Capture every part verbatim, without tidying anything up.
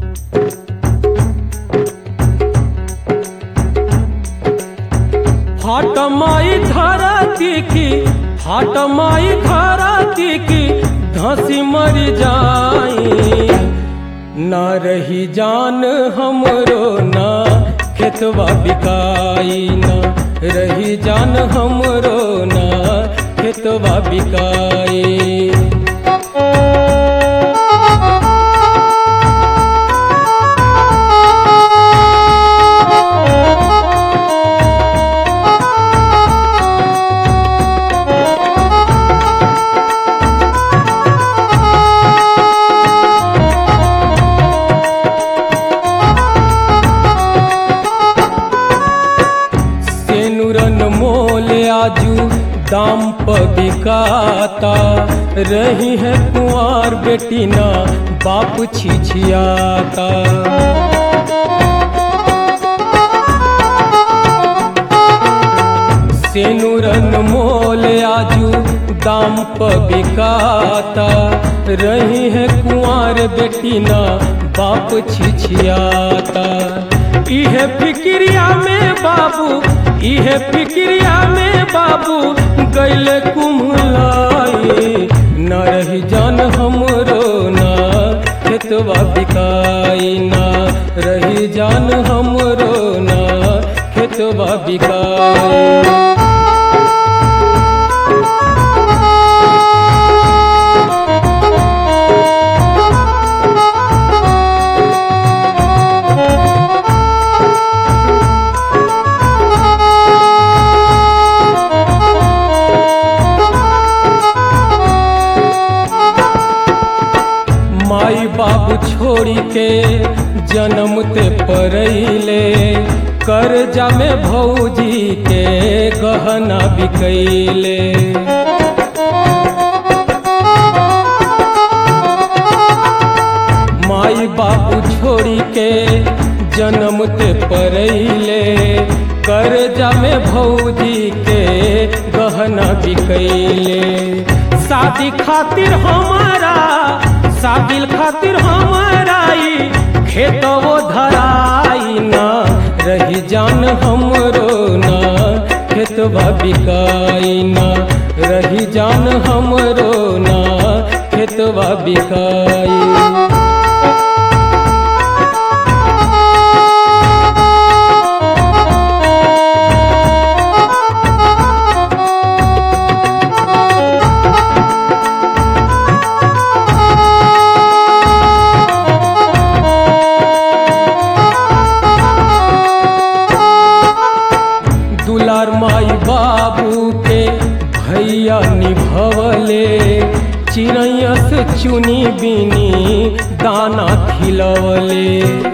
फाट माई धरती की फाट माई धरती की धसी मर जाई ना रही जान हमरो ना खेतवा बिकाई ना रही जान हमरो ना खेतवा बिकाई। मोल आजू दाम पर बिकाता रही है कुंवार बेटी ना बाप छिछियाता। सेनुरन मोल आजू दाम पर बिकाता रही है कुंवार बेटी ना बाप छिछियाता। इहे फिक्रिया में बाबू इहे फिक्रिया में बाबू गैले कुम्हलाई न रही जान हमरो ना खेतवा बिकाई ना रही जान हमरो ना खेतवा बिकाई। माई बाबू छोड़ी के जन्म ते परैले कर्जा में भौजी के गहना बिकैले। माई बाबू छोड़ी के जन्म ते परैले कर्जा में भौजी के गहना बिकैले। शादी खातिर हमारा शादी खातिर हमारा खेतवो धराई ना रही जान हमरो ना खेतवा बिकाई ना रही जान हमरो ना खेतवा बिकाई। दुलार माई बाबू के भैया निभवले चिड़ैया से चुनी बिनी दाना खिलवले।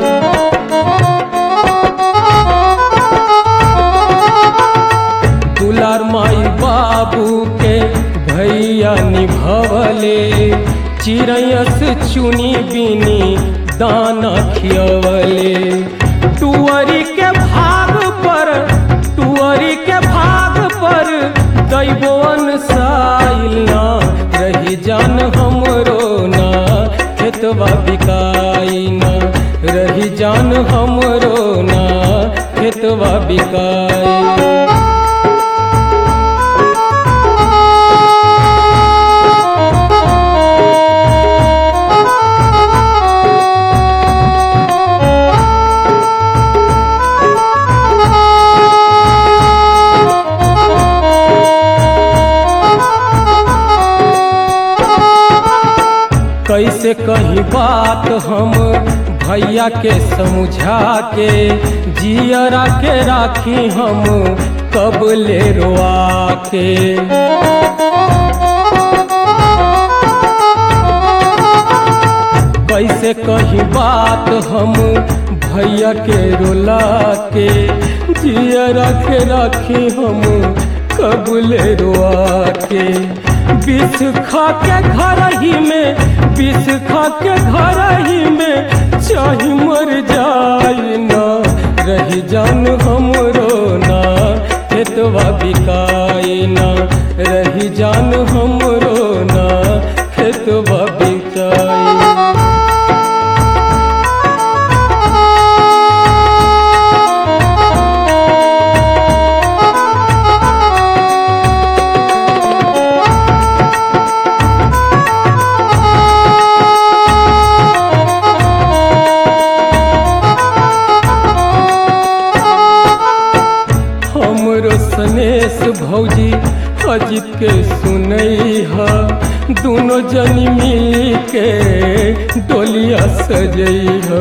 दुलार माई बाबू के भैया निभवले चिड़ैया से चुनी बिनी दाना खिलवले। टुअरी के भाग पर टुअरी के भाग पर दैबोन साइल ना रही जान हमरो ना खेतवा बिकाई ना रही जान हमरो ना खेतवा बिकाई। कैसे कही बात हम भैया के समझा के जियरा के राखी हम कब ले रोआ के। कैसे कही बात हम भैया के रोला के जियरा के राखी हम कब ले रोआ के। विष खा के घर ही में विष खा के घर ही में चाहे मर जाए ना रही जान हमरो ना खेतवा बिकाई ना रही जान हमरो ना खेतवा बिकाई। जन मिल के डोलिया सजैहा।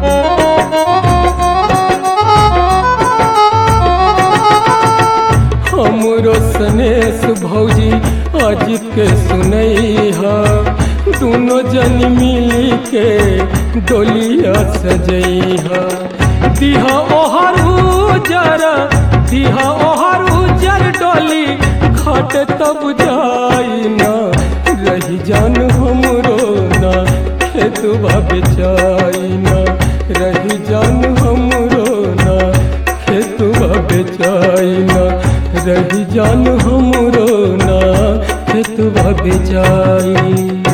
हमरो सनेश भौजी आज के सुनैहा, दोनों जन मिल के डोलिया सजैहा। दिहा ओहर उजर दिहा ओहर उजर डोली घाट तब जाई ना, रही जान हमरो ना खेतवा बेचाई ना, रही जान हमरो ना खेतवा बेचाई ना, रही जान हमरो ना खेतवा बेचाई।